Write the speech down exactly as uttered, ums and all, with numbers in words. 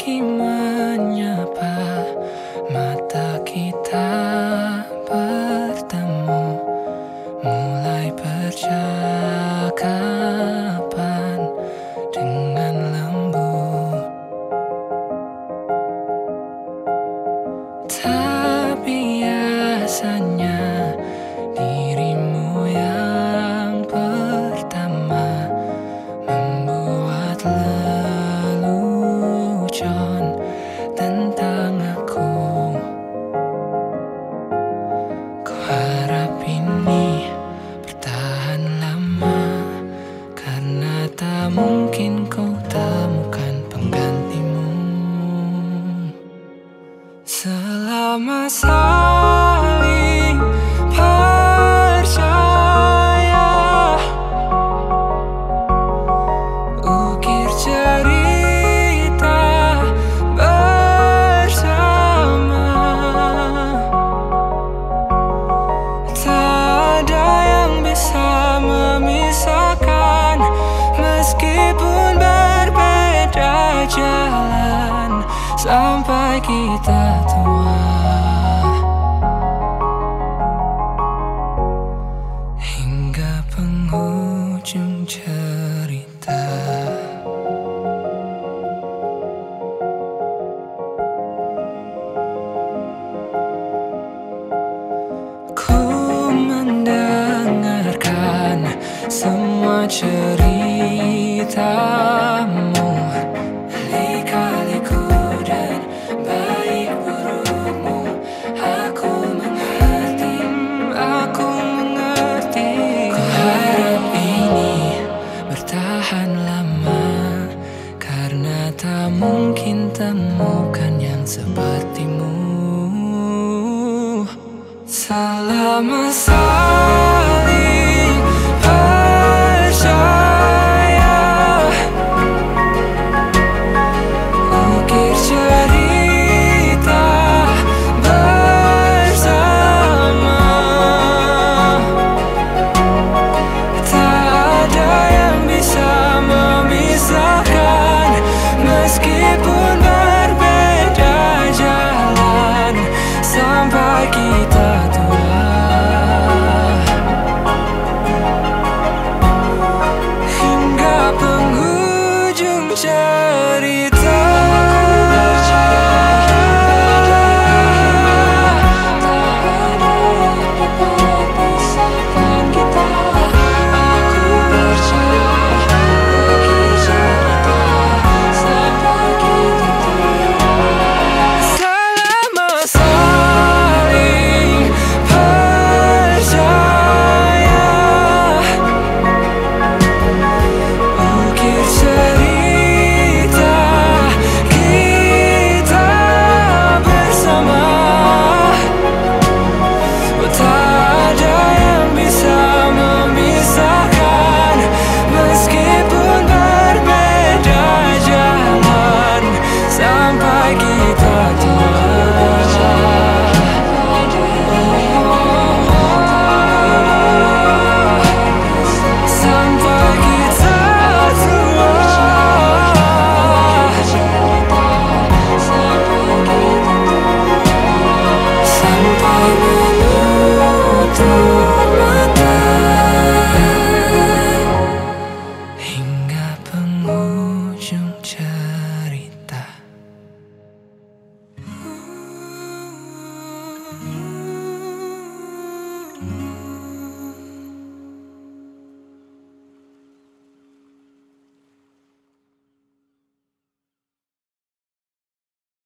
lagi menyapa, mata kita bertemu, mulai percakapan dengan lembut. Tak biasanya dirimu yang pertama membuat lelucon tentang aku. Ku harap ini bertahan lama, karena tak mungkin kau temukan penggantimu. Selama saling percaya, ukir cerita bersama, tak ada yang bisa memisahkan, meskipun berbeda jalan sampai kita tua. Hingga penghujung cerita. Ku mendengarkan semua ceritamu,